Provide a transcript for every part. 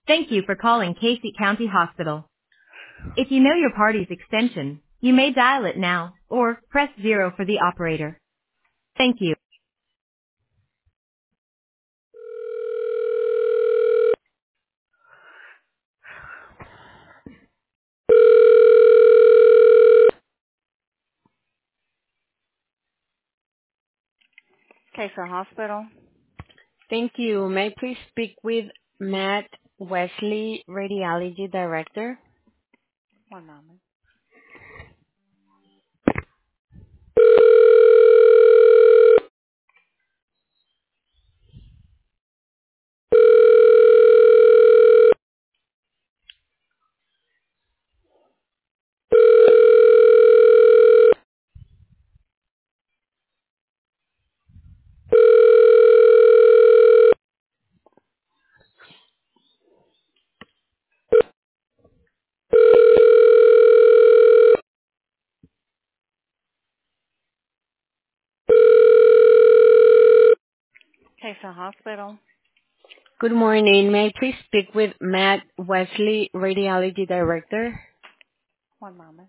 Thank you for calling Casey County Hospital. If you know your party's extension, you may dial it now or press 0 for the operator. Thank you. Casey Hospital. Thank you. May I please speak with Matt Wesley, Radiology Director? One moment. Casey Hospital. Good morning. May I please speak with Matt Wesley, Radiology Director? One moment.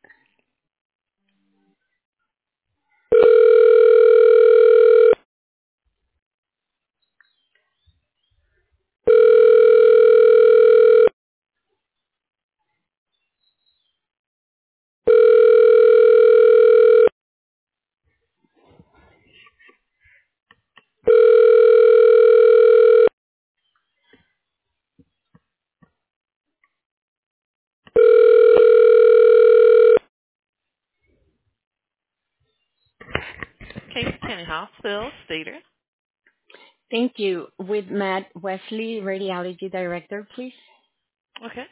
Casey County Hospital, Cedar. Thank you. With Matt Wesley, Radiology Director, please. Okay.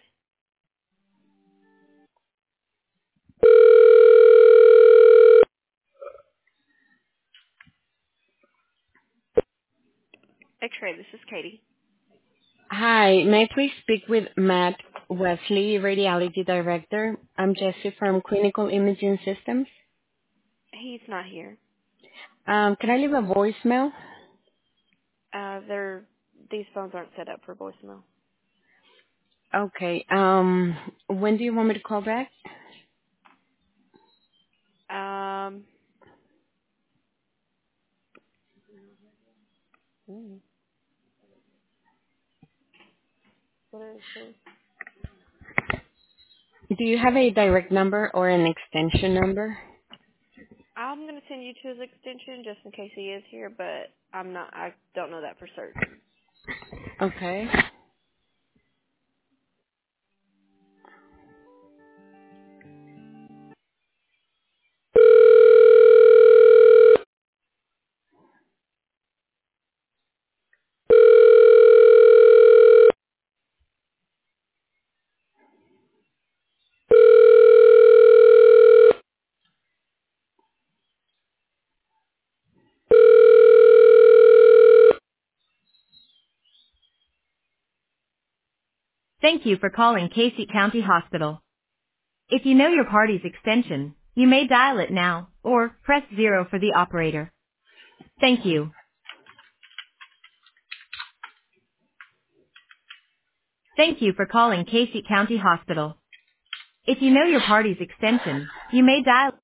X-ray, this is Katie. Hi. May I please speak with Matt Wesley, Radiology Director? I'm Jessie from Clinical Imaging Systems. He's not here. Can I leave a voicemail? These phones aren't set up for voicemail. Okay. When do you want me to call back? Um, mm, what is this? Do you have a direct number or an extension number? I'm going to send you to his extension just in case he is here, but I don't know that for certain. Okay. Thank you for calling Casey County Hospital. If you know your party's extension, you may dial it now or press 0 for the operator. Thank you. Thank you for calling Casey County Hospital. If you know your party's extension, you may dial